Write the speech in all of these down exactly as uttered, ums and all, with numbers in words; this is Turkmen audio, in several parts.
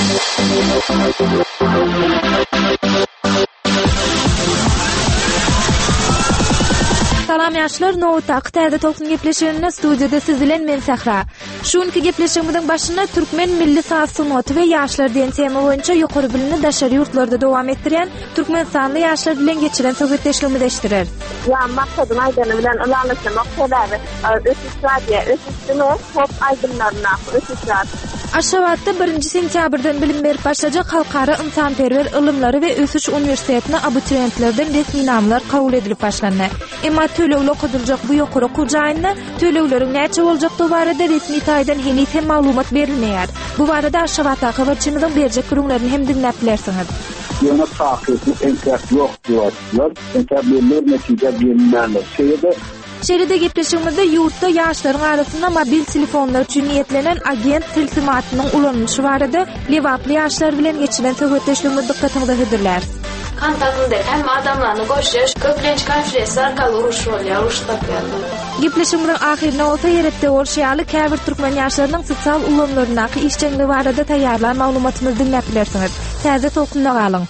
Salam yaşlar, Nowta Qita'da to'qson gepleşenine studiyada siz bilen men Sahra. Şunki gepleşigimizin başına Türkmen milli saz sunuty we yaşlar diýen tema boýunça ýokary bilimli daşary ýurtlarda dowam etdirýän Türkmenistanly yaşlar bilen geçiren söhbetleşigimizi eşdirer. Ya maksadım aýdany bilen ulanlaşmak sebäbi ösüsradia, ösüsdimi hop aýdymlaryna ösüsrad. Aşgabatda birinji sentýabrdan bilim berip başlajak halkara ynsanperwer ilymlary we Ösüş Uniwersitetine abiturientlerden resmi namlar kabul edilip başlandy. Emma töleýle okudyljak bu ýokary okuw jaýynda töleýlerin näçe boljak barada resmi taýdan henüz hem maglumat berilmeýär. Bu barada Aşgabatda habarçymyzyň berjek gürüňlerini hem dinläp bilersiňiz. Yana takyply enkät ýok diýerler. Enkätler netije berilmänler. Şeýle Şeride gepleşigimizde ýurtda ýaşlaryň arasynda mobil telefonlar üçin niýetlenen agent tilsimatynyň ulanmyşy barada lewaply ýaşlar bilen geçiren söhbetleşigimiz dikkatiňizde hedirler. Kontaktynda hem adamlarny görüşýär, köplenç konferensiýa arkaly uruş bolýar, uruş tapýarlar. Gepleşigimiň ahyrynda bolsa ýerekde bolşýaly käbir türkmen ýaşlarynyň sosial ulanmalaryndaky işçiligi barada taýýarlan maglumatymyzy dinläp bilersiňiz. Täze tokunda galyň.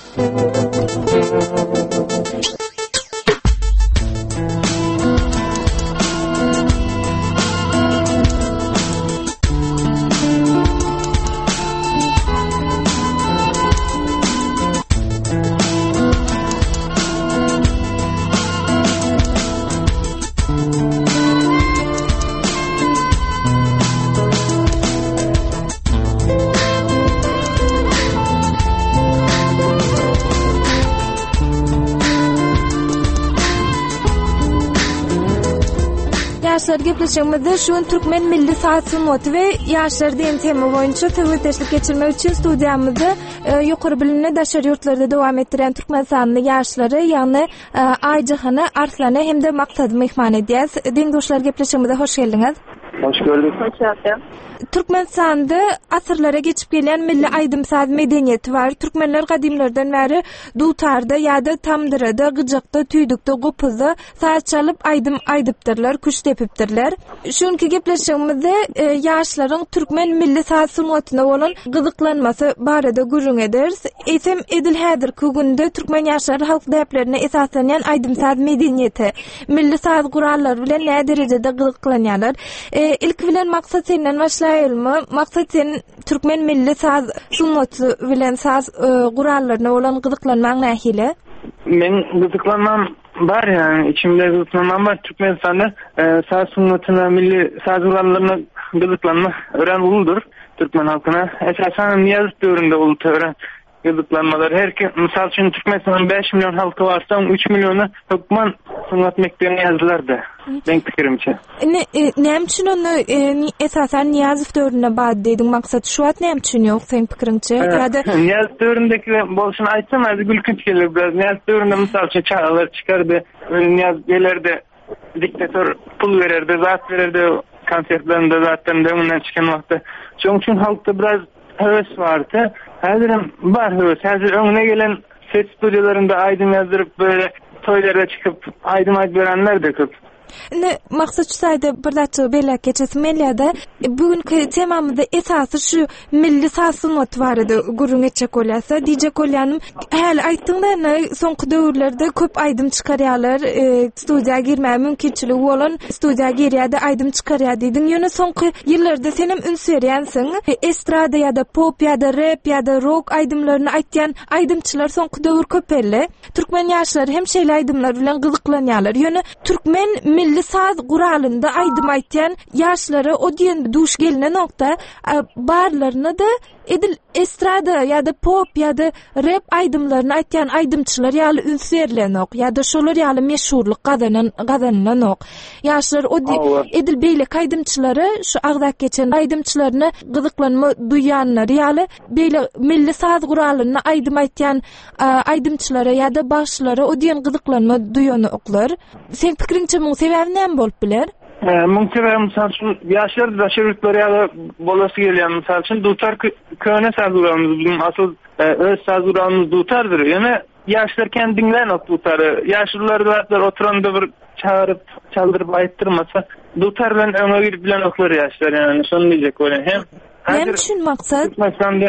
Yaşlar gepleşigimizde şu Türkmen milli saz sunuty we ýaşlar diýen tema boýunça söhbetleşik geçirmek üçin studiýamyzda ýokary bilimli daşary ýurtlarda dowam etdiren Türkmenistanly ýaşlary, ýagny Aýjyhany, Arslany hemde Maksadymy mehman edýäs. Deňdoşlar gepleşigimizde hoş geldiňiz. Hoş gördük. Hoş geldin. Türkmenistanda asırlara geçip gelen milli aýdym saz medeniýeti var. Türkmenler gadimlerden beri dutarda ýa-da tamdyrada, gyjykda, tüýdükde, gopuzda saz çalyp aýdym aýdypdyrlar, kuş tepipdirler. Şunki gepleşigimizde e, ýaşlaryň türkmen milli saz sunutyna bolan gyzyklanmasy barada gürrüň ederiz. Esem edil häzirki günde türkmen ýaşlary halk däplerine esaslanýan aýdym saz medeniýeti, milli saz gurallary bilen näme derejede gyzyklanýarlar. E, ilk bilen maksat senden başlaýylmy? Maksat sen türkmen milli saz sunuty bilen saz e, gurallaryna bolan gyzyklanmaň nähili? Men gyzyklanmam bar yani içimde gyzyklanmam bar. Türkmenistanda e, saz sunutyna, milli saz gurallaryna gyzyklanma ören uludur Türkmen halkyna. Esasen Niýazow döwründe uluty ören gyzyklanmalar. Herki mysal üçin Türkmenistanyň beş milyon halky barsa üç miljony hökmen sunat mekdebine ýazdylardy. Ben pikirimçe. Ne näme üçin onu esasen Niýazow döwrüne bad diýdiň maksat şu at näme üçin ýok sen pikirimçe? Ýa-da Niýazow döwründeki bolşun aýtsam, hadi gülkünç gelir biraz. Niýazow döwründe mysal üçin çağalar çykardy. Niýazow gelerde diktatör pul bererdi, zat bererdi konsertlerinde zatdan da ondan çıkan wagtda. Şoň üçin halkda biraz höwes bardy. Häzirim bar höwes. Häzir öňüne gelen ses studiýalarynda aýdym ýazdyryp böyle toýlara çykyp aýdym aýdyp berenler de köp. Ne maksat şu sayda bir daçy belek geçesi mellerde bugünkü temamyzda esasy şu milli saz sunuty barada gurrun etjek bolýasa diýjek bolýanym häli aýtdyňda soňky döwürlerde köp aýdym çykarýarlar, e, studiýaga girmäge mümkinçiligi bolan studiýaga girýärdi, aýdym çykarýar diýdiň. Ýöne soňky ýyllarda sen hem üns berýänsiň. E, estrada ýa-da pop ýa-da rap ýa-da rock aýdymlaryny aýtýan aýdymçylar soňky döwür köpelli. Türkmen ýaşlary hem şeýle aýdymlar bilen gyzyklanýarlar. Ýöne türkmen milli saz guralynda aýdym aýtýan ýaşlary o diýen duş gelene nokta barlaryna da edil estrada ýa-da pop ýa-da rap aýdymlaryny aýtýan aýdymçylar ýaly ünslerlenok ýa-da şolar ýaly meşhurlyk gazanan gazanlanok. Ýaşlar o edil beýlek aýdymçylary şu agdak geçen aýdymçylaryny gyzyklanma duýanlar ýaly beýle milli saz guralyny aýdym aýtýan aýdymçylara ýa-da başlary o diýen gyzyklanma duýany oklar. Sen pikiriňçe muň sebäbi näme bolup biler? Muhtemelen misal üçün yaşlar daşary ýurtlara bolasy gelýän misal üçün dutar köne saz guralymyz bizim asıl öz saz guralymyz dutardyr. Ýöne yaşlar kendiňden ok dutary. Yaşlılar da oturanda bir çağırıp çaldyryp aýtdyrmasa dutar bilen öňe girip bilen oklar yaşlar yani şonu diýjek bolan. Hem näme üçin maksat? Maksat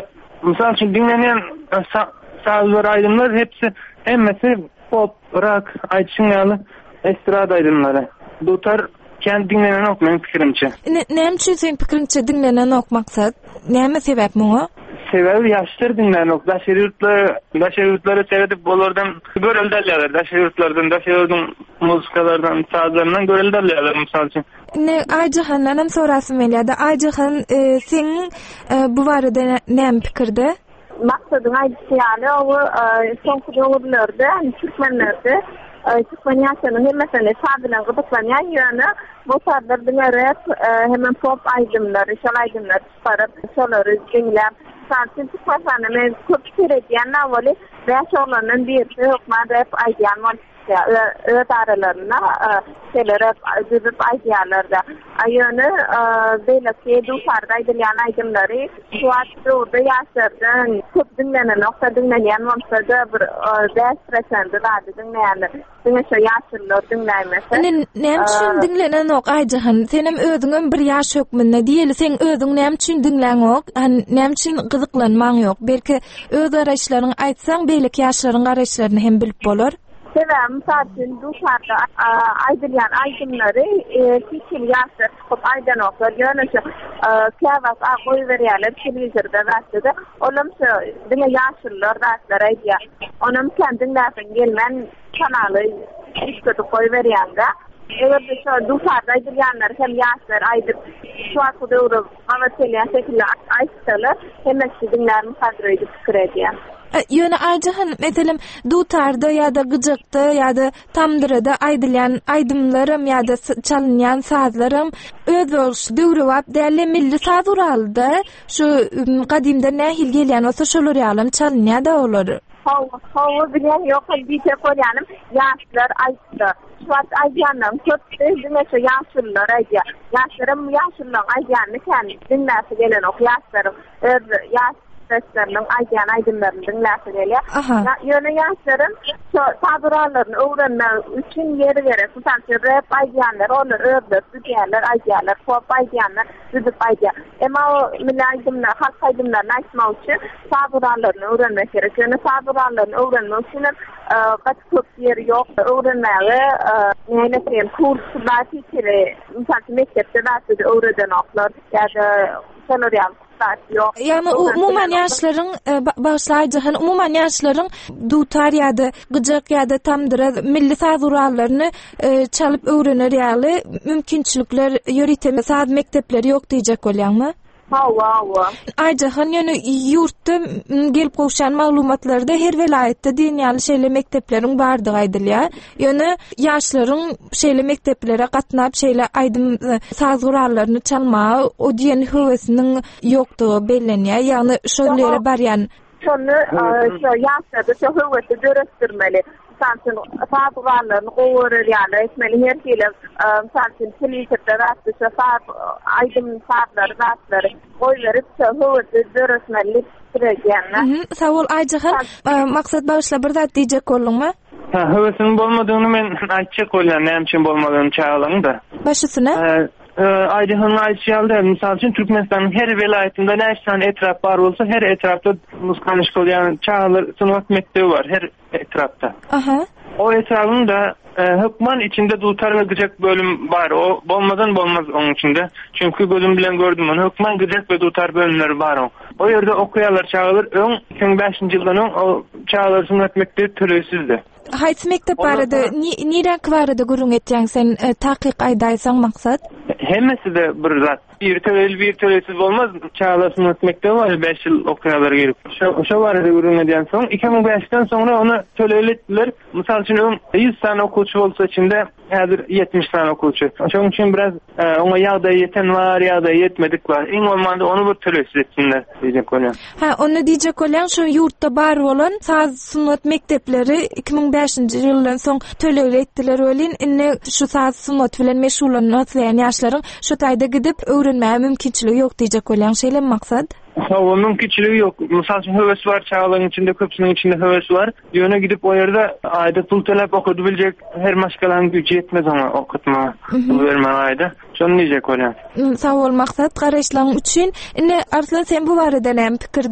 Misal için dinlenen sazlar aydınlar hepsi emmesi pop, rock, ayçınyalı estrada aydınları. Dutar kendi dinlenen ok benim fikrimçe. Näme üçin sen pikirinçe dinlenen ok maksat? Näme sebäp muňa? Sebebi yaşlar dinlenen ok. Daşer yurtları, daşer yurtları seyredip bolardan görelderler. Daşer yurtlardan, daşer yurtun muzikalardan, sazlarından görelderler misal için. Ne Ayjyhandan sorasym gelýärdi. Ayjyhan e, senin e, bu barada näme pikirde? Maksadyň aýdýany o soňky döwürlerde, Türkmenlerde Türkmen ýaşanyň hemmesini sadylan gypyklanýan ýöne bu sadlar dinlerip hemen pop aýdymlary, şol aýdymlary çykaryp, şolary dinläp, santy Türkmenlerde men köp kerediýän awly we şolaryň birisi hukman rap aýdýan bolsa, öýt aralarına selerip düzüp aýdýarlarda. Aýyny beýleki duşarda aýdylýan aýdymlary şuwatda urda ýaşardan köp dinlenen, nokta dinlenýän bolsa-da bir beş prosent da dinlenýär. Diňe şu ýaşlar dinlämese. Näme üçin dinlenen ok Ayjyhan? Senem özüňem bir ýaş hökmünde diýeli, sen özüň näme üçin dinlen ok? Näme üçin gyzyklanmaň ýok? Belki öz garaşlaryň aýtsaň, beýleki ýaşlaryň garaşlaryny hem bilip bolar. Sebäbi misal üçin duşarda aýdylýan aýdymlary kiçil ýaşlar köp aýdan oklar, ýöne şu käbas aýy berýärler telewizorda başlady. Olam şu diňe ýaşlar daşlar aýdýar. Onam kendinläsin gelmän kanaly işgötüp goý berýärde. Eger şu duşarda aýdylýanlar hem ýaşlar aýdyp şu wagtda urap amatelýan şekilde aýtsalar, hemmesi dinlärini hazır edip pikir edýär. Ýöne Ayjyhan meselem dutarda ýa-da gyjykda ýa-da tamdyrada aýdylýan aýdymlarym ýa-da çalynýan sazlarym öz bolşy döwri wap däli milli saz uraldy. Şu gadymda nähil gelýän bolsa şolar ýalym çalynýar da olar. Hawa, hawa bilen ýok diýip bolýanym, ýaşlar aýtdy. Şuat aýdýanyň köpde diňe şu ýaşlar aýdýar. Ýaşlarym ýaşlar aýdýany kendi dinläse gelen ok ýaşlarym öz ýaş seslerinin aýdýan aýdymlaryny dinläse gelýär. Ýöne ýaşlarym şu sabıralaryny öwrenmek üçin ýeri gerek. Santy rap aýdýanlar, olar öýdüp diýerler, aýdýarlar, pop aýdýanlar, düzüp aýdýar. Emma o milli aýdymlar, halk aýdymlaryny aýtmak üçin sabıralaryny öwrenmek gerek. Ýöne sabıralaryny öwrenmek üçin gaç köp ýeri ýok. Öwrenmäge näme diýen kurslar tiýere, misal mektepde näçe öwreden oklar ýa-da şolar Yani umuman ýaşlaryň başlaýjyhan umuman ýaşlaryň dutar ýa-da gyjak ýa-da tamdyra milli saz uralaryny çalyp öwrenir ýaly mümkinçilikler ýöritem saz mektepleri ýok diýjek bolýarmy? Hawa, hawa. Ayjyhan ýöne ýurtda gelip gowşan maglumatlarda her welaýetde dinýäli şeýle mektepleriň bardygy aýdylýar. Ýöne ýaşlaryň şeýle mekteplere gatnap şeýle aýdym saz uralaryny çalmagy o diýen höwesiniň ýokdugy bellenýär. Ýagny şolary barýan. Şonu şu ýaşlarda şu höwesi döresdirmeli. Santin fazlalarını qoğurur yani etmeli her şeyle santin televizorda rastı şafat aydın saatları rastları qoy verip şahıvıdı dörüsmeli süreceğine. Sağ ol Ayjyhan, maksat bağışla bir zat diyecek olun mu? Hövesinin bolmadygyny men aýtjak bolýan, näme üçin bolmadygyny çağılaň da. Başysyna? Ayjyhan aýtýaldy, misal üçin Türkmenistanyň her welaýetinde näçe etrap bar bolsa, her etrapda muzyka şkoly çağılar, sınıf mektebi var her etrapda. Aha. O etrafın da hukman içinde dutar ve gıcak bölüm var. O bolmadan bolmaz onun içinde. Çünkü bölüm bilen gördüm onu. Hukman gıcak ve dutar bölümleri var o. O yerde okuyalar çağılır. Ön iki bin beşinci yıldan o çağılar sınıf mektebi türeysizdi. Haýsy mektep barada, nirek barada gurrun etýäň sen takyk aýdaýsaň maksat? Hemmesi de bir zat. Bir töreýli bir töreýsiz bolmaz. Çağlasyn etmekde var beş ýyl okuyalar gelip. Şo barada gurrun edýän soň iki bin beşden sonra onu töreýli etdiler. Mysal üçin yüz tane okuwçy bolsa içinde häzir yetmiş tane okuwçy. Şoň üçin biraz oňa ýagdaý ýeten var, ýagdaý ýetmedik var. Iň bolmanda onu bir töreýsiz etsinler diýjek bolýan. Ha, onu diýjek bolýan şo ýurtda bar bolan saz sunat mektepleri iki bin beşinci ýyldan soň töleýli etdiler bolýan. Indi şu saz sunat bilen meşgullanýan ýaşlaryň şu taýda gidip öwrenmäge mümkinçiligi ýok diýjek bolýan şeýle maksat. O mümkinçiligi ýok. Mysal üçin höwes var, çağlaryň içinde köpsüniň içinde höwes var. Ýöne gidip o ýerde aýda pul talap okudy biljek her maşgalaryň güýçi ýetmez ona okutma. Pul bermän aýda. Şonu diýjek bolýan. Sag bol maksat garaşlaryň üçin. Indi Arslan sen bu barada näme pikirde?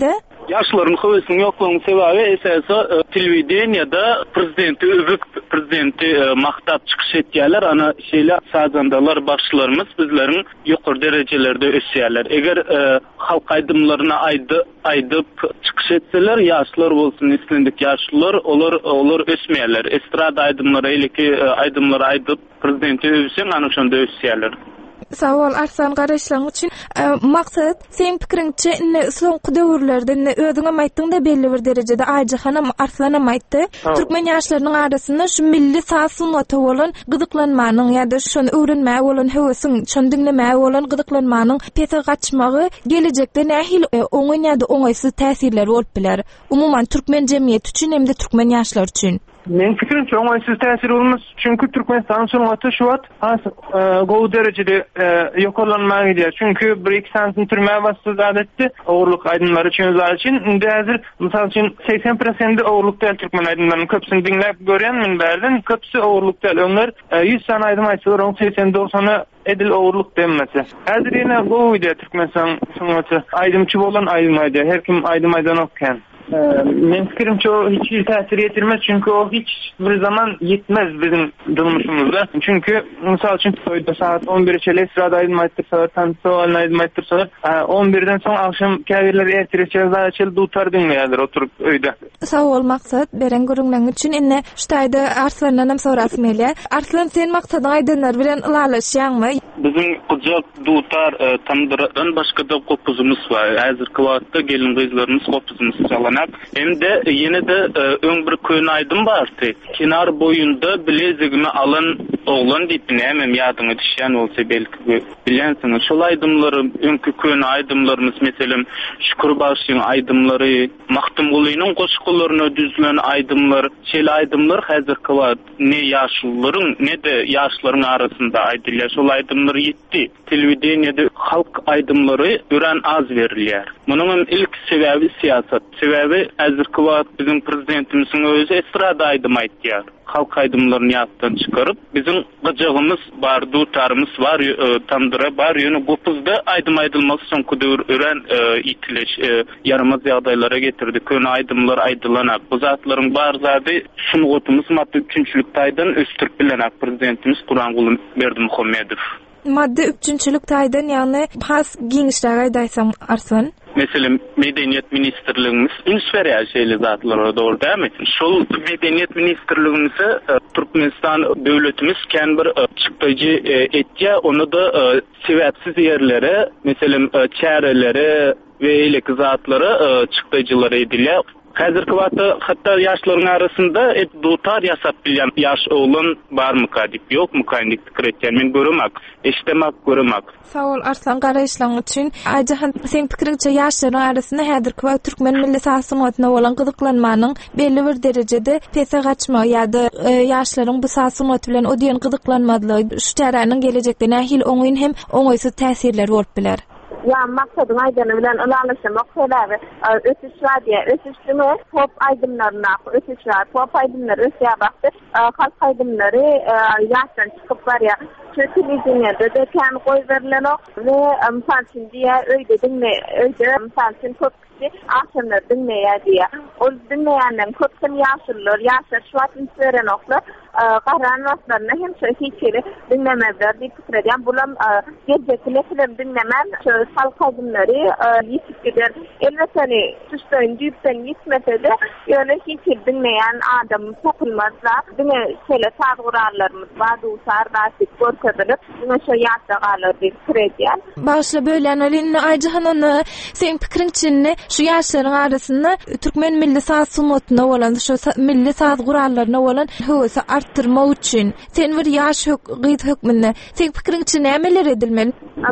Yaşların hövesinin yokluğunun sebebi esası televideniyada prezidenti övüp prezidenti maktap çıkış etýärler, ana şeyler sazandalar başlarımız bizlerin yukarı derecelerde ösýärler. Eger e, halk aydımlarına aydı aydıp çıkış etseler, yaşlılar bolsun, islendik yaşlılar olur olur ösmeýärler. Estrada aydımları eleki aydımları aydıp prezidenti övüsen ana şonda ösýärler. Sağ ol Arslan, garaşlaryň üçin. Maksat seň pikiriňçe ne soňky döwürlerde ne özüňe maýtdyň belli bir derejede Aýjyhanam Arslana maýtdy. Türkmen ýaşlarynyň arasynda şu milli saz-sunata bolan gyzyklanmanyň ýa-da şonu öwrenmäge bolan hewesiň, şonu dinlemäge bolan gyzyklanmanyň pete gaçmagy gelecekde nähil oňy ýa-da oňaýsy täsirleri bolup biler. Umumyň türkmen jemgyýeti üçin hem de türkmen ýaşlar üçin. Men fikirimçe oňaýsız täsir bolmaz. Çünki Türkmenistan sunumaty şu wagt has gowy derejede ýokarlanmagy diýär. Çünki bir iki sanatyny türmäge bastyrdy adetde owurluk aydymlary çözüler için. Indi häzir mysal üçin seksen prosent owurluk däl türkmen aydymlarynyň köpsini dinläp görýänmin bärden. Köpsi owurluk däl. Onlar yüz sana aydym aýtsalar on seksen doksany edil owurluk denmese. Häzir ýene gowy diýär Türkmenistan sunumaty. Aydymçy bolan aydym aýdy. Her kim aydym aýdan okkan. Men fikirimçe o hiç täsir yetirmez, çünkü o hiç bir zaman yetmez bizim durmuşumuzda. Çünkü misal için toyda saat on bire çeyrek sırada aydym aýtdyrsalar, tansoal aydym aýtdyrsalar, on birden soň akşam käbirleri ertirçe zaçyl dutar dinleýärler oturup öýde. Sağ ol Maksat, beren görüňleň üçin enne ştaýda Arslandan sorasym gelýär. Arslan, sen maksadyň aýdymlar bilen ylalaşýarmy? Bizim gyjak dutar tandyran başga da gopuzumuz var. Häzirki wagtda gelin gyzlarymız gopuzumuz çalan. Hem de yine de öň bir köni aydym bardy. Kenar boyunda bilezigini alan oğlan diýip näme ýadyňa düşýän bolsa belki bilensiňiz. Şol aydymlary, öňkü köni aydymlarymız meselem Şükürbaşyň aydymlary, Mahdumgulynyň goşgularyna düzülen aydymlar, şeýle aydymlar häzirki wagt ne ýaşlylaryň ne de ýaşlaryň arasynda aýdylýar. Şol aydymlar ýetdi. Televideniyada halk aydymlary ören az berilýär. Munyň ilk sebebi siýasat. Sebebi häzirki wagt bizim prezidentimizin özü estrada aydym aýtýar. Halk aydymlaryny ýatdan çykaryp, bizim gyjagymız bar, dutarymız var, tandyra bar, ýöne gopuzda aydym aýdylmasy soňky döwür ören itileş, yaramaz ýagdaýlara getirdi. Köni aydymlar aýdylanak. Bu zatlaryň bar zady şunu gotumuz madde üçinçilik taýdan östürip bilenak prezidentimiz Guranguly Berdimuhammedow. Madde üçinçilik taýdan, ýagny has giňişler aýdaýsam Arslan. Mesela Medeniyet Ministerliğimiz ünsveriyel şeyli zatlara doğru değil mi? Şol Medeniyet Ministerliğimizi Türkmenistan devletimiz kendi bir çıktıcı etki, onu da sebepsiz yerlere, mesela çarelere ve eyleki zatlara çıktıcıları ediliyor. Häzirki wagtda hatta ýaşlaryň arasynda et dutar ýasap bilýän ýaş oglan barmy kadip, ýokmy kaýndyk pikiretýän men göremek, eşdemek göremek. Sağ ol Arslan, garaşlaryň üçin. Aýjahan, sen pikiriňçe ýaşlaryň arasynda häzirki wagt türkmen milli saz-sunatyna bolan gyzyklanmanyň belli bir derejede pese gaçma ýa-da ýaşlaryň bu saz-sunaty bilen o diýen gyzyklanmadylygy şu taranyň gelecekde nähil oňyn hem oňaýsy täsirleri bolup biler. Ya maksadyň aýdyny bilen ylalaşmak sebebi ötüş var diye ötüşdüme pop aydymlaryna ötüş var. Pop aydymlar ötüş bakdy. Halk aydymlary ýaşdan çykyp barýa. Televizyonda da kan goý berilen we misal üçin diýe öýde dinle öýde misal üçin köp kişi akşamlar dinleýär diýe. Ol dinleýänler köpsem ýaşlylar, ýaşlar şu wagtyn sören oklar garan wagtlaryna hem şu hiçbiri dinlemezler diýip pikirleýän. Bular gelecekde film dinlemän şu halk aydymlary ýitip gider. Elbetde tüşden diýipden gitmese de ýöne hiç dinleýän adam tapylmazlar. Diňe şeýle tagurarlarymız bar, dusar, daşyk görkezilip, diňe şu ýatda galar diýip pikirleýän. Başla bölen ölen Aýjahan, onu sen pikiriňçe şu ýaşlaryň arasynda türkmen milli saz-sunatyna bolan, şu milli saz gurallaryna bolan howesy artdyrmak üçin sen bir ýaş gyýt hökmünde sen pikiriňçe nämeler edilmeli?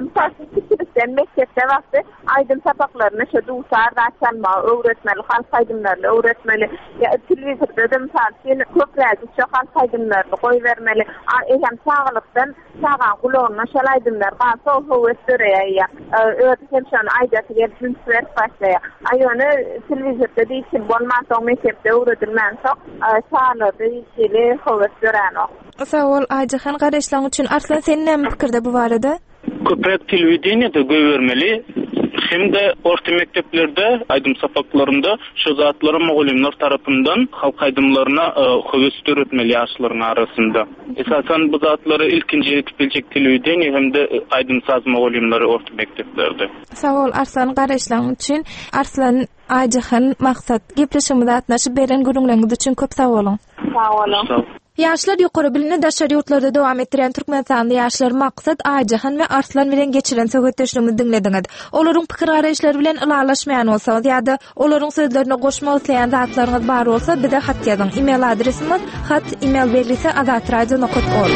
Sen mektepde wagty aydym sapaklaryna şu dusar, daşanma öwretmeli, halk aydymlaryny öwretmeli. Ya telewizorda da misal sen köpläge şu halk aydymlaryny goý bermeli. Eýem sağlykdan sagan gulagyna şu aydymlar galsa howes döreýär. Öýde hem şonu aýdaty gelip süret başlaýar. Aýony telewizorda diýip bolmaz, o mektepde öwredilmän sok sağlykda diýip howes döräň. Sağ ol Aýjahan, garaşlaryň üçin. Arslan, sen näme pikirde bu barada? Köpek televideniyada göwermeli. hem de orta mekteplerde aydym sapaklarında şu zatları muallimler tarafından halk aydımlarına höwes öğretmeli yaşların arasında. Esasen bu zatları ilkinci yetip bilecek tilüyden hem de aydym saz muallimleri orta mekteplerde. Sağ ol Arslan garaşlaryň üçin. Arslan Aýjyhyn maksat gepleşmede atnaşyp beren gurulňyňyz üçin köp sağ olun. Sağ olun. Yaşlar ýokary bilini daşary ýurtlarda dowam etdiren Türkmenistanda ýaşlar maksat Aýjyhyn we Arslan bilen geçiren söhbetleşigimizi dinlediňiz. Olaryň pikir garaşlary bilen ylagaşmaýan bolsaňyz ýa-da olaryň sözlerine goşmak isleýän zatlaryňyz bar bolsa bize hat ýazyň. Email adresimiz hat email berlise azat radio nokta org.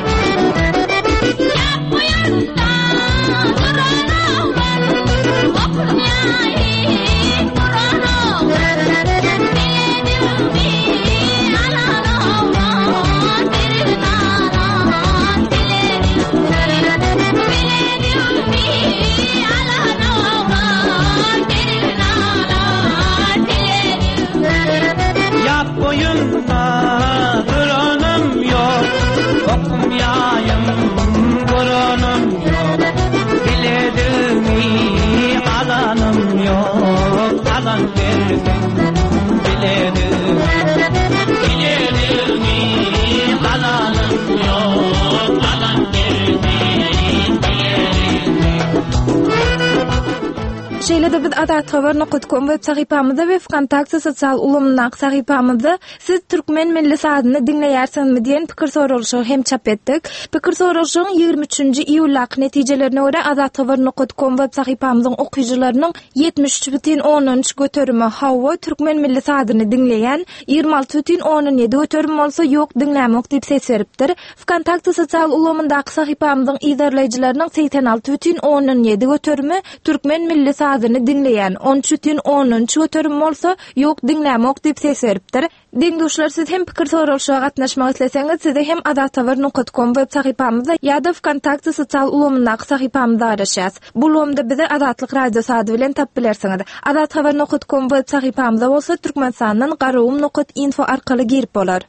Şeýle de biz azat habar nokta com web sahypamyzda we Wkontakte sosial ulgamyň sahypamyzda siz türkmen milli sazyny dinleýärsiňizmi diýen pikir sorulşy hem çap etdik. Pikir sorulşyň ýygrimi üçinji iýullaky netijelerine görä azat habar nokta com web sahypamyzyň okuýjylarynyň ýetmiş üç butun on üç göterimi hawa türkmen milli sazyny dinleýän ýygrimi alty butun on ýedi göterim bolsa ýok dinlämek diýip ses beripdir. Wkontakte sosial ulgamyndaky sahypamyzyň izleýijileriniň seksen alty butun on ýedi göterimi türkmen milli sazyny dinleýän on üç butun on üç göterim bolsa ýok dinlämek diýip ses beripdir. Dinlewçiler siz hem pikir sorulşyga gatnaşmak isleseňiz size hem azat habar nokta com web sahypamyzda ýa-da Wkontakte sosial ulgamyndaky sahypamyzda araşýas. Bu ulgamda bize Azatlyk radio sady bilen tap bilersiňiz. azat habar nokta com web sahypamyzda bolsa Türkmenistanyň garawum nokta info arkaly girip bolar.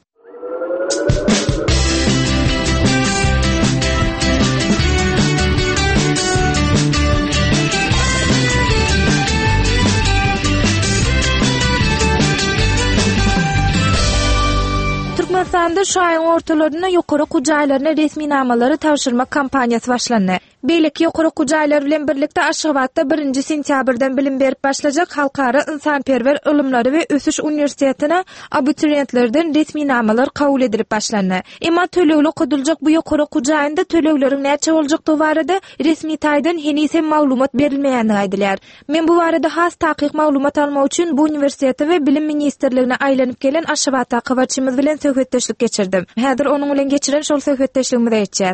Türkmenistanda şu ayın ortalarına ýokary kujaýlaryna resmi namalary tapşyrmak kampaniýasy başlandy. Beýleki ýokary kujaýlar bilen birlikde Aşgabatda birinji sentýabrdan bilim berip başlajak Halkara Insanperwer Ilymlary we Ösüş Uniwersitetine abiturientlerden resmi namalar kabul edilip başlandy. Emma tölegli okudyljak bu ýokary kujaýynda tölegleriň näçe boljakdygy barada resmi taýdan henise maglumat berilmeýändigini aýdylýar. Men bu barada has taýyk maglumat almak üçin bu uniwersiteti we bilim ministrligine aýlanyp gelen Aşgabatda kawarçymyz bilen söhbetleşik geçirdim. Häzir onuň bilen geçiren şol söhbetleşigimizi etjäs.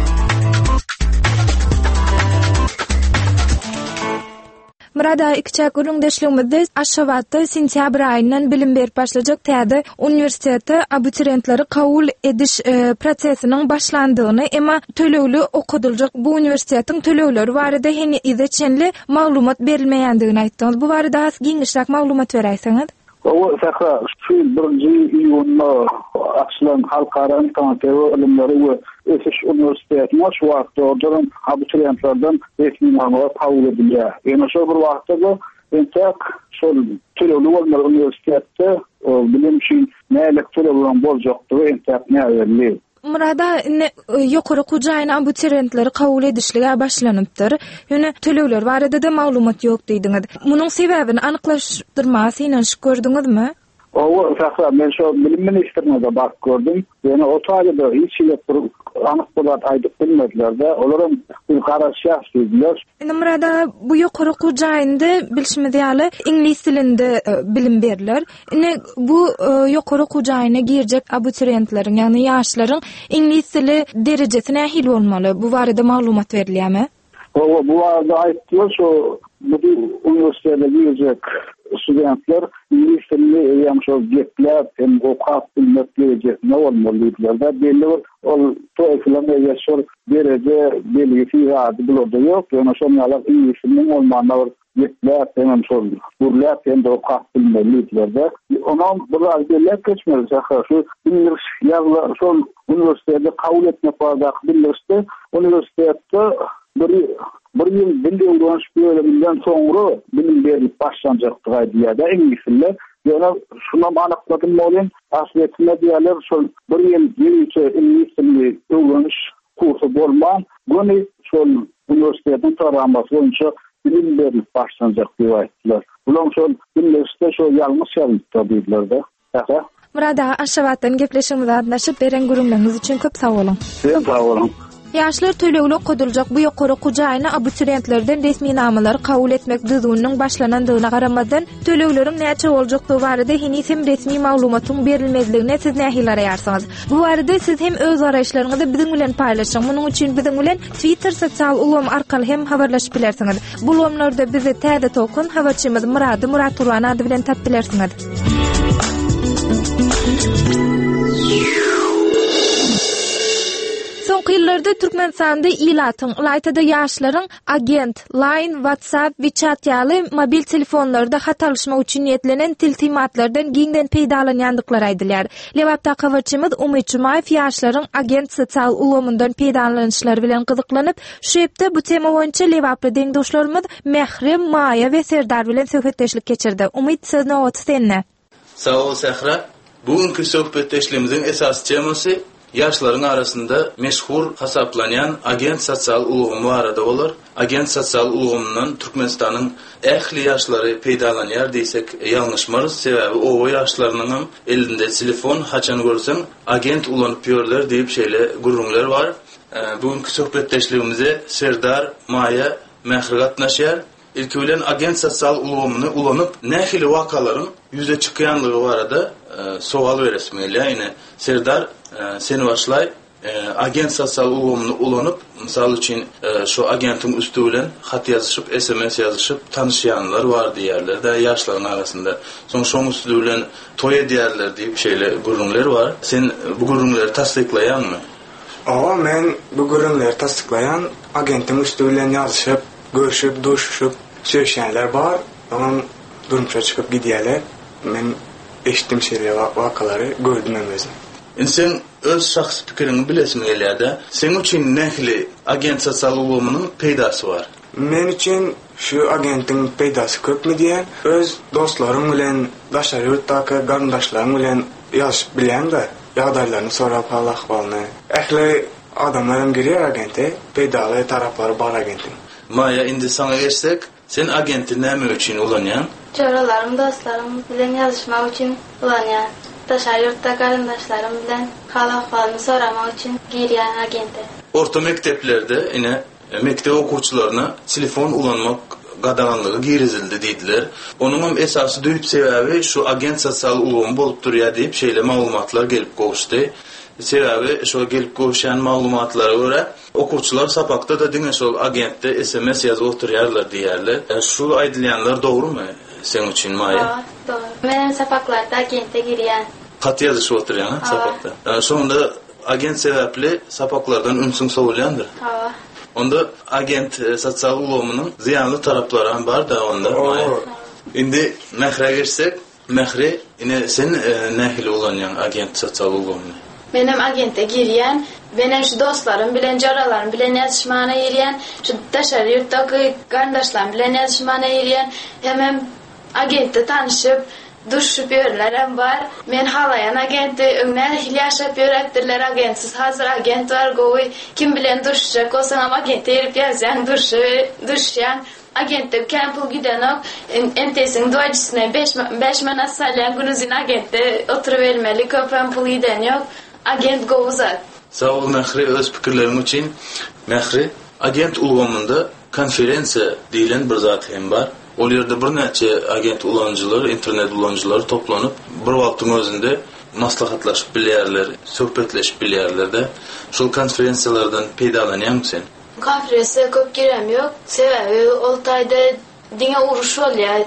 Murada ikçak gurulňdaşlygymyzda Aşgabatda sentýabr aýyndan bilim berip başlajak täze uniwersiteti abiturientleri kabul ediş e, prosesiniň başlandygyny, emma tölegli okudyljak bu uniwersitetiň tölegleri barada heni izeçenli maglumat berilmeýändigini aýtdyňyz. Bu barada has giňişlik maglumat beräýsiňiz? O saka şu birinci iyunda açılan Halkara Insanperwer Ilymlary we Ösüş Uniwersitetine şu wagtda ordan abiturientlerden resmi namalar kabul edilýär. Ýene şol bir wagtda bu entek şol tölegli bolan uniwersitetde bilim üçin näle tölegler boljakdygy entek nälerli. Murada ýokary kujaýyna abiturientleri kabul edişlige başlanypdyr. Ýöne tölegler barada da maglumat ýok diýdiňiz. Munyň sebäbini anyklaşdyrmasy ýene gördüňizmi? O saka men şo bilim ministrine de bak gördüm. Ýöne o taýda hiç ýok anyk bolat aýdyp bilmediler de. Olaryň bir garaş ýaşaýdylar. Indi murada bu ýokary kujaýynda bilişime diýeli ingliz dilinde bilim berler. Ine bu ýokary kujaýyna girjek abiturientleriň ýani ýaşlaryň ingliz dili derejesine ähli bolmaly. Bu barada maglumat berilýärmi? O bu arada aýtdylar şo bu uniwersitetde girjek studentler ingliz dilini ýa-da şo gepler hem okap bilmekleri ne bolmalydylar da belli ol toýfylama ýaşar derece belgisi ýa-da bulada ýok. Ýöne şonyalar ingliz diliniň olmanyny gepler hem şo burlar hem de okap bilmekleri da onam bular belli geçmeli saka şu ingliz ýa-da şol uniwersitetde kabul etmek barada bildirdi. Uniwersitetde bir bir yıl bilim öwrenş bölümünden soňra bilim berilip başlanjak diýýär. Eňisinde ýöne şuna anykladym bolan aslında diýerler şol bir yıl ýeňçe ilmi öwrenş kursu bolman, goni şol üniversitetin taraması boýunça bilim berilip başlanjak diýýärler. Ulan şol üniversite şol ýalňyş ýalypdy diýdiler-de. Aha. Murada aşawatdan gepleşigimizi atnaşyp beren gurulmaňyz üçin köp sag bolun. Sen sag bolun. Ýaşlar tölegli goduljak bu ýokary kujaýyna abiturientlerden resmi namalary kabul etmek düzgünniň başlanandygyna garamadan töleglerim näçe boljakdygy barada hinisem resmi maglumatyň berilmezligine siz nähiller ýarsyňyz. Bu barada siz hem öz araşlaryňyzda biziň bilen paýlaşyň. Munyň üçin biziň bilen Twitter sosial ulgam arkaly hem habarlaşyp bilersiňiz. Bu ulgamlarda bizi täze tokun habarçymyz Murady Murat Turwan ady bilen tap bilersiňiz. Soňky ýyllarda Türkmenistanda ilatyň, laytada ýaşlaryň agent, line, WhatsApp, WeChat ýaly mobil telefonlarda hatalaşma üçin niýetlenen tiltimatlardan giňden peýdalanýandyklary aýdylýar. Lewapda habarçymyz Umyt Jumaýew ýaşlaryň agent sosial ulgamyndan peýdalanýanlary bilen gyzyklanıp, şu ýepde bu tema boýunça Lewapda deňdoşlarymyz Mehri, Maya we Serdar bilen söhbetdeşlik geçirdi. Umyt siz näwatsyňyz? Sağ ol Sahra. Bugünkü söhbetdeşligimizin esas temasy yaşların arasında meşhur hasaplanyan agent sosial ulgumy barada bolar. Agent sosial ulgumyndan Türkmenistan'ın ähli yaşları peýdalanýar diýsek ýalňyşmarys. Sebäbi o yaşlarynyň elinde telefon haçan görsen agent ulanyp ýörler diýip şeýle gurrunlar bar. Bugünkü söhbetdeşligimize Serdar, Maya, Mehri gatnaşýar. İlki bilen agent sosial ulgamyny ulanyp nähili wakaların ýüze çykýanlygy barada e, sowal beresmi. Ýani Serdar e, seni başlay e, agent sosial ulgamyny ulanyp mysal üçin e, şu agentin üstü bilen hat ýazyşyp, S M S ýazyşyp tanışýanlar bar diýerler de ýaşlaryň arasynda. Soň şoň üstü bilen toýa diýerler diýip şeýle gurrunlar bar. Sen bu gurrunlary tasdiklaýanmy? Awa men bu gurrunlary tasdiklaýan agentin üstü bilen ýazyşyp, görüşüp, duruşup söýüşýänler bar. Ama durmuşa çıkıp gidýärler. Men eşitdim şeýle wakalary gördüm özüm. Sen öz şahsy pikirini bilesmi gelýärde? Sen üçin nähili agent sosial ulgamynyň peýdasy bar? Men üçin şu agentin peýdasy köpmi diýen, öz dostlarym bilen, daşary ýurtdaky garyndaşlarym bilen ýaşyp bilýän-de, ýagdaýlaryny sorap ahwalyny. Ähli adamlarym girýär agente, peýdaly taraplary bar agentin. Maya, indi sana geçsek, sen agenti näme üçin ulanýan? Çörelarym, dostlarym bilen ýazyşmak üçin ulanýan. Daşary ýurtda garyndaşlarym bilen hal-ahwalyny soramak üçin girýän agente. Orta mekteplerde ine mektep okuwçylaryna telefon ulanmak gadaganlygy girizildi diýdiler. Onuň esasy düýüp sebäbi şu agent sosial ulgamy bolup durýar diýip şeýle maglumatlar gelip gowuşdy. Sebäbi şu gelip gowuşan maglumatlara görä okuwçylar sapakda da diňe şol agentde S M S ýazyp oturýarlar diýerler. E, şu aýdylýanlar dogrumy sen üçin Maya? Ha, dogry. Men sapaklarda agentde girýän. Hat ýazyp oturýan sapakda. E, şonda agent sebäpli sapaklardan ünsüň sowulýandyr. Ha. Onda agent e, sosial ulgamynyň ziyanly taraplary bar da onda. Maya. Indi Mehre geçsek, Mehri ine sen e, nähili ulanýan agent sosial ulgamy? Benim agente girýän, benim şu dostlarım bilen, jaralarym bilen ýazyşmana ýerýän, şu daşary ýurtdaky garyndaşlarym bilen ýazyşmana ýerýän, hemem agentde tanışyp, duruşup ýörler bar. Men halayan agentde öňden ýaşap ýörekdirler, agentsiz hazır agent bar gowy, kim bilen duruşjak bolsaň agentde ýerip ýazýan, duruşýan. Agentde kampul gidenok, entesiň duaçysyna beş manat salýan günüzin agentde oturup bermeli, köp pul giden ýok. Agent gowuzat. Sağ ol Mehri, öz pikirlerin için. Mehri, agent ulgamynda konferensiya diýilen bir zat hem bar. Ol ýerde bir näçe agent ulanjylar, internet ulanjylar toplanıp bir wagtyň özünde maslahatlaşyp bilýärler, söhbetleşip bilýärler de. Şol konferensiýalardan peýdalanýarmy sen? Konferensiýa köp girem ýok. Sebäbi ol taýda diňe uruş bolýar.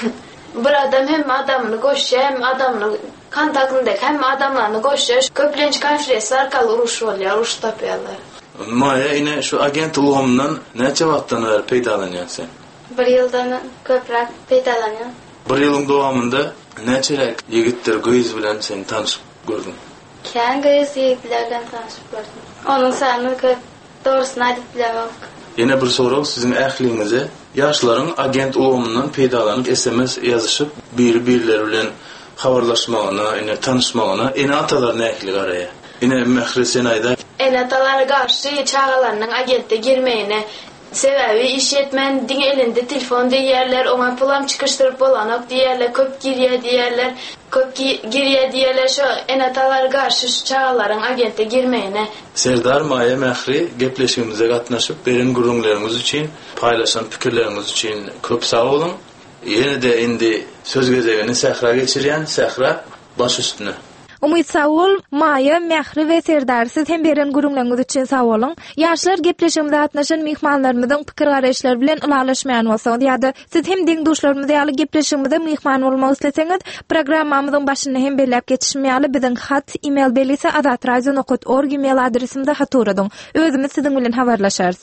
Bir adam hem adamny goşýar, hem adamny kontaktynda hem adamlarny goşýar. Köplenç konferensiýa arkaly uruş bolýar, uruş tapýarlar. Maya, ine şu agent ulgamyndan näçe wagtdan beri peýdalanýan sen? Bir ýyldan köprak peýdalanýan. Bir ýylyň dowamynda näçe ýigitler, gyz bilen sen tanyşyp gördüň? Kän gyz ýigitlerden tanyşyp gördüm. Onuň sany köp, dogrusyny aýdyp bilemok. Yine bir soru sizin ähliňize ýaşlaryň agent ulgamyndan peýdalanyp S M S ýazyşyp bir-birleri bilen habarlaşmagyna, ine tanışmagyna ene atalar nähili garaýa. Ine Mähri sen aýda. Ene atalar garşy çağalarynyň agentde girmegine sebebi iş yetmen diň elinde telefon diýerler, oňa pulam çykışdyryp bolanok diýerler, köp girýär diýerler, köp girýär diýerler. Şo ene atalar garşy çağalaryň agentde girmegine. Serdar Maýa Mähri gepleşigimize gatnaşyp beren gurulmalarymyz üçin, paýlaşan pikirlerimiz üçin köp sag bolun. Ýene de indi söz gezegini Sähra geçirýän. Sähra baş üstüne. Umyt sag bol, Maýa, Mähri we Serdar, siz hem beren gurulmalarymyz üçin sag bolun. Ýaşlar gepleşigimde gatnaşan mehmanlarymyzyň pikir garaşlary bilen ulalaşmaýan bolsaňyz ýa-da siz hem diň duşlarymyz ýaly gepleşigimde mehman bolmak isleseňiz, programmamyzyň başyna hem belläp geçişmeýäli biziň hat, e-mail belgisi azat radio nokta org e-mail adresimde hat uradyň. Özümiz siziň bilen habarlaşarys.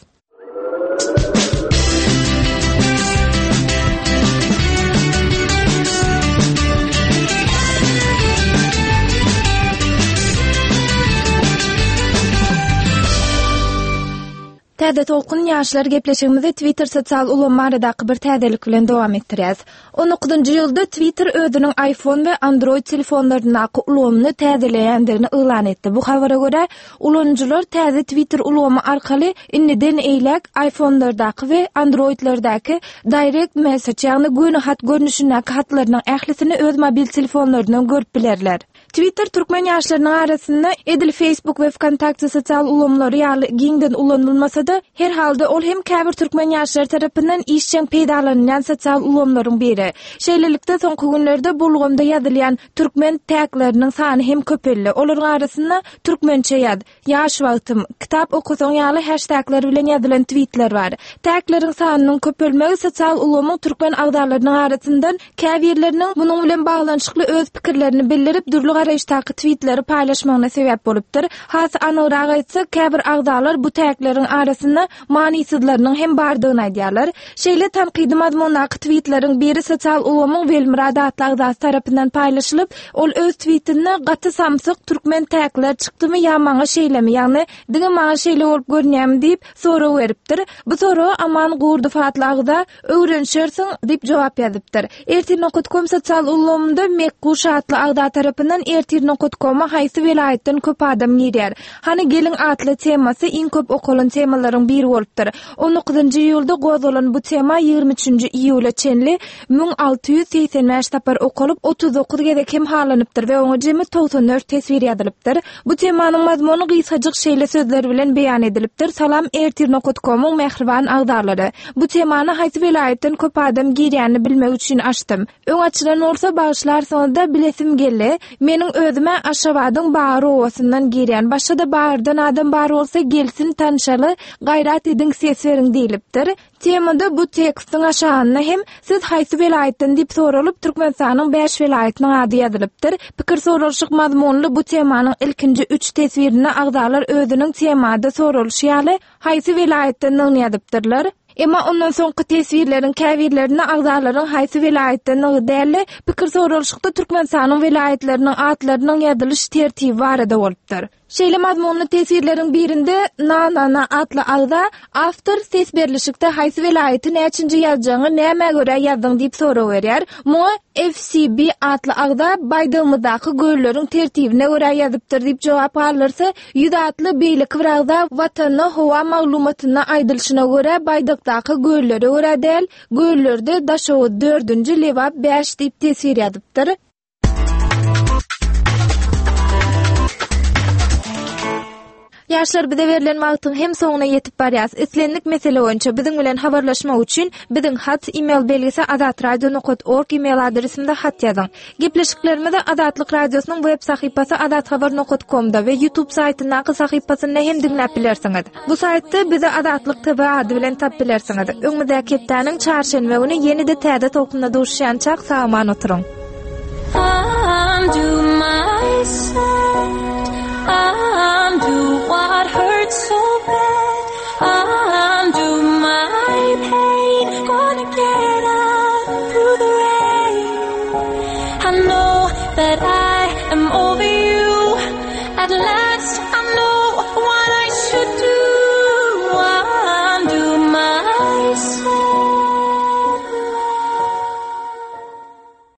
Täze tolkun ýaşlar gepleşigimizi Twitter sosial ulgamlaryndaky bir täzelik bilen dowam etdirýäs. on dokuzunçy ýylda Twitter özüniň iPhone we Android telefonlaryndaky ulgamyny täzeleýändigini elan etdi. Bu habara görä ulanjylar täze Twitter ulgamy arkaly inniden eýlek iPhone'lardaky we Android'lardaky direct message ýagny göni hat görnüşinäki hatlarynyň ählisini öz mobil telefonlaryndan görüp bilerler. Twitter türkmen ýaşlarynyň arasynda edil Facebook we WhatsApp sosial ulgamlary ýaly giňden ulanylmasa da her halda ol hem käbir türkmen ýaşlary tarapyndan işçiň peýdalanýan sosial ulgamlaryň biri. Şeýlelikde soňky günlerde bu ulgamda ýazylýan türkmen tägleriniň sany hem köpelli. Olaryň arasynda türkmençe ýaz, ýaş wagtym, kitap okusaň ýaly hashtaglar bilen ýazylan tweetler bar. Tägleriň sanynyň köpelmegi sosial ulgamyň türkmen agdalarynyň arasyndan käbirleriniň munyň bilen baglanşykly öz pikirlerini bildirip durly garaşdaky tweetleri paýlaşmagyna sebäp bolupdyr. Hasy anygyrak aýtsak, käbir agdalar bu tägleriň arasynda manysızlarynyň hem bardygyny aýdýarlar. Şeýle tanqidi mazmundaky tweetleriň biri sosial ulgamyň Welmurad atly agdasy tarapyndan paýlaşylyp, ol öz tweetinde gaty samsyk türkmen tägler çykdymy ýa maňa şeýlemi, ýagny diňe maňa şeýle bolup görnýärmi diýip soraw beripdir. Bu soraw aman gurdy fatly agda öwrenşersiň diýip jogap ýazypdyr. ertir nokta com sosial ulgamynda Mekkuş atly agda tarapyndan ertir nokta com'a haýsy welaýetden köp adam girýär. Hani gelin atly temasy iň köp okulan temalaryň biri bolupdyr. on dokuzunçy ýylda gozalan bu tema ýygrimi üçinçi iýula çenli bin alty ýüz seksen beş tapar okulyp otuz dokuz gezek hem halanypdyr we oňa jemi togson dört tesvir ýazylypdyr. Bu temanyň mazmuny gysgaçyk şeýle sözler bilen beýan edilipdir. Salam ertir nokta com'un mehriban agdarlary. Bu temany haýsy welaýetden köp adam girýänini bilmek üçin açdym. Öň açylan bolsa bagyşlarsyňyz da bilesim geldi. Meniň özüme Aşgabatyň Bary owasyndan girýän, başga da bardan adam bar bolsa gelsin tanışaly, gaýrat ediň ses beriň diýilipdir. Temada bu tekstiň aşagyna hem siz haýsy welaýetden diýip soralyp Türkmenistanyň beş welaýetynyň ady ýazylypdyr. Pikir soralyşyk mazmunly bu temanyň ilkinji üç tesvirini agdalar özüniň temada soralyşy ýaly haýsy welaýetden ýazypdyrlar. Emma ondan soňky tesvirleriň käbirlerini agdalaryň haýsy welaýetden däli pikir soralyşykda Türkmenistanyň welaýetleriniň atlarynyň ýazylyş tertibi barada bolupdyr. Şeýle mazmunly tesvirleriň birinde Nanana atly agda awtor ses berilişikde haýsy welaýety näçinji ýazjagyny näme görä ýazdyň diýip soraw berýär. Muňa F C B atly agda baýdygymyzdaky gölleriň tertibine görä ýazypdyr diýip jogap alyrsa, ýüz atly beýlik wagda watanyň howa maglumatyna aýdylyşyna görä baýdykdaky gölleri görä däl, göllerde daşawy dördünji lewap beş diýip tesir ýazypdyr. Ýaşlar bize berilen wagtyň hem soňuna ýetip barýas. Islendik mesele boýunça biziň bilen habarlaşmak üçin biziň hat, e-mail belgisi azat radio nokta org e-mail adresimde hat ýazyň. Gepleşiklerimizi Azatlyk radiosynyň web sahypasy azat habar nokta com'da we YouTube saýtyndaky sahypasyny hem dinläp bilersiňiz. Bu saýtda bizi Azatlyk T V ady bilen tap bilersiňiz. Öňüňizde kepdäniň çarşenbe güni ýeni-de täze tokunda duşýançak sagman oturuň. I'm do what hurts so bad. I'm do my pain. Gonna get up through the rain. I know that I am over you at last.